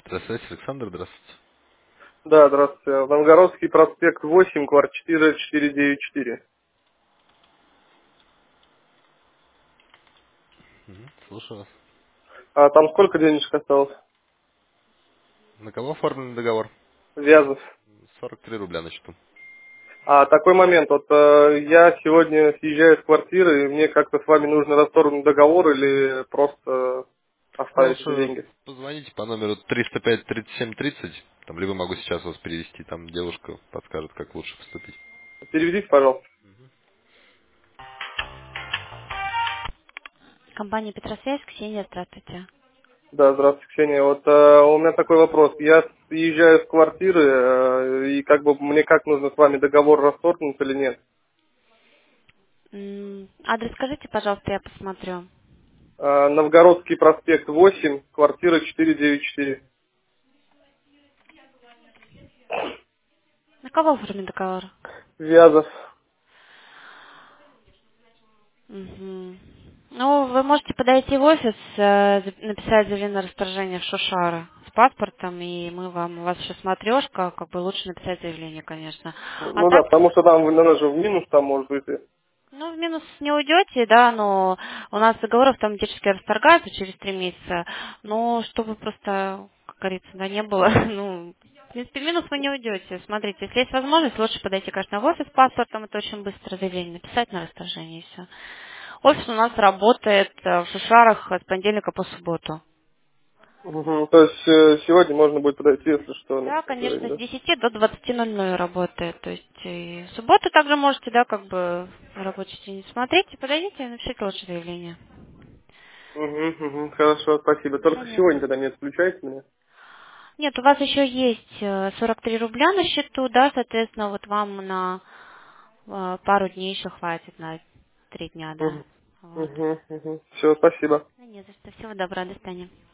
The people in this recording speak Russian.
Здравствуйте, Александр, здравствуйте. Да, здравствуйте. Новгородский проспект 8, квартира 494. Слушаю вас. А там сколько денежек осталось? На кого оформлен договор? Вязов. 43 рубля на счету. А такой момент, вот я сегодня съезжаю с квартиры, и мне как-то с вами нужно расторгнуть договор или просто оставить эти Лучше деньги? позвоните по номеру 305-37-30, там, либо могу сейчас вас перевести, там девушка подскажет, как лучше поступить. Переведите, пожалуйста. Компания Петросвязь, Ксения, здравствуйте. Да, здравствуйте, Ксения. Вот у меня такой вопрос. Я съезжаю с квартиры, и как бы мне как нужно с вами договор расторгнуть или нет? Адрес скажите, пожалуйста, я посмотрю. Новгородский проспект 8, квартира 494. На кого оформлен договор? Вязов. Мгм. Ну, вы можете подойти в офис, написать заявление на расторжение в Шушара с паспортом, и мы вам, у вас еще смотрешка, как бы лучше написать заявление, конечно. А Ну да, так, потому что там, наверное, же в минус там может быть. ну, в минус не уйдете, да, но у нас договор автоматически расторгается через 3 месяца, но чтобы просто, как говорится, да, не было, ну, в принципе, в минус вы не уйдете. Смотрите, если есть возможность, лучше подойти, конечно, в офис с паспортом, это очень быстро заявление написать на расторжение и все. Офис у нас работает в Шушарах с понедельника по субботу. Мгм. То есть сегодня можно будет подойти, если что, Да, написать конечно, заявление, с да? 10 до 20:00 работает. То есть и в субботу также можете, да, как бы в рабочий день смотреть, подойдите и напишите лучше заявление. Хорошо, спасибо. Только сегодня Конечно. тогда не отключайте меня. Нет, у вас еще есть 43 рубля на счету, да, соответственно, вот вам на пару дней еще хватит, на 3 дня, да. Вот. Все, спасибо. Ну, не за что. Всего доброго, до свидания.